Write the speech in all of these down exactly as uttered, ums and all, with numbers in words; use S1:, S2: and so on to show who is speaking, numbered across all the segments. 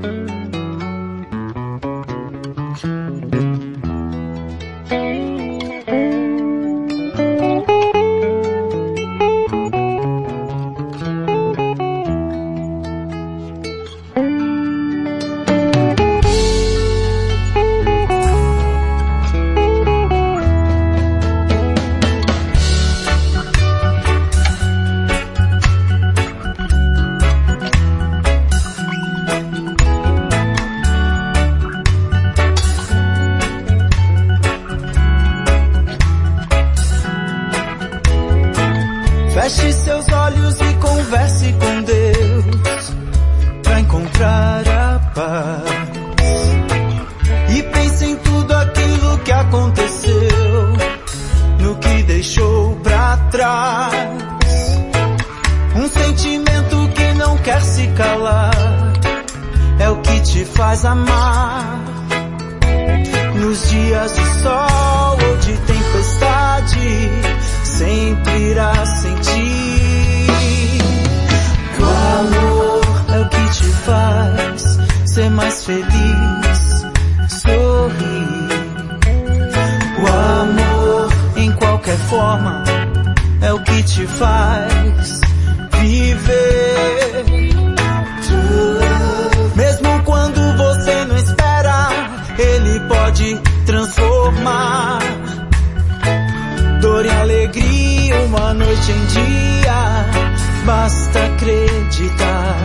S1: Feche seus olhos e converse com Deus pra encontrar a paz. E pense em tudo aquilo que aconteceu, no que deixou pra trás. Um sentimento que não quer se calar, é o que te faz amar. Nos dias de sol ou de tempestade, sempre irá sentir. O amor é o que te faz ser mais feliz, sorrir. O amor, em qualquer forma, é o que te faz viver. Mesmo quando você não espera, ele pode transformar dor em alegria, uma noite em dia, basta acreditar.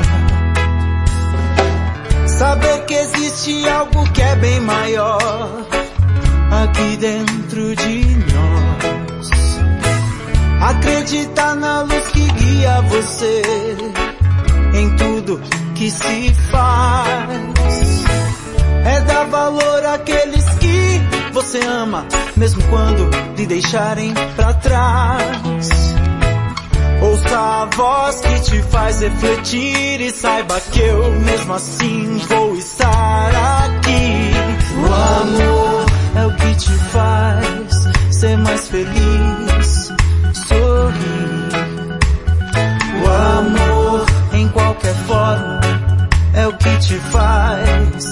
S1: Saber que existe algo que é bem maior aqui dentro de nós. Acreditar na luz que guia você em tudo que se faz. É dar valor àqueles que você ama, mesmo quando lhe deixarem pra trás. Ouça a voz que te faz refletir e saiba que eu mesmo assim vou estar aqui. O amor é o que te faz ser mais feliz, sorrir. O amor, em qualquer forma, é o que te faz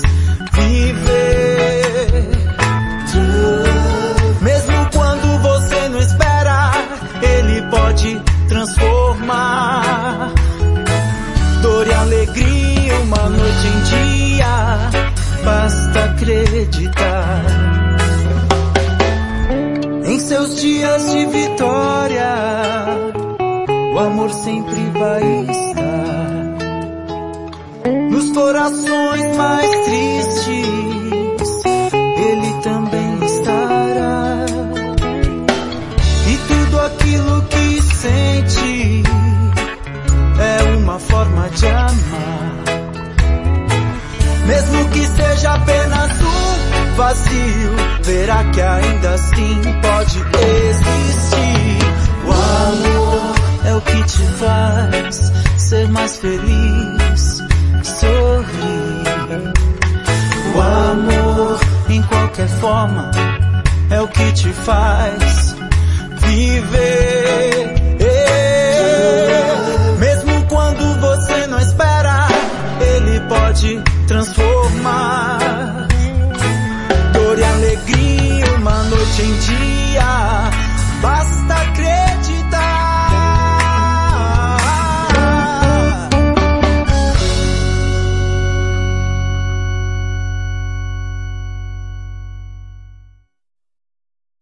S1: viver. Mesmo quando você não espera, ele pode transformar dor e alegria, uma noite em dia, basta acreditar. Em seus dias de vitória, o amor sempre vai estar. Nos corações mais tristes, ele também estará. E tudo aquilo que sente é uma forma de amar. Mesmo que seja apenas um vazio, verá que ainda assim pode existir. O amor é o que te faz ser mais feliz, sorrir. O amor, em qualquer forma, é o que te faz viver. Mesmo quando você não espera, ele pode transformar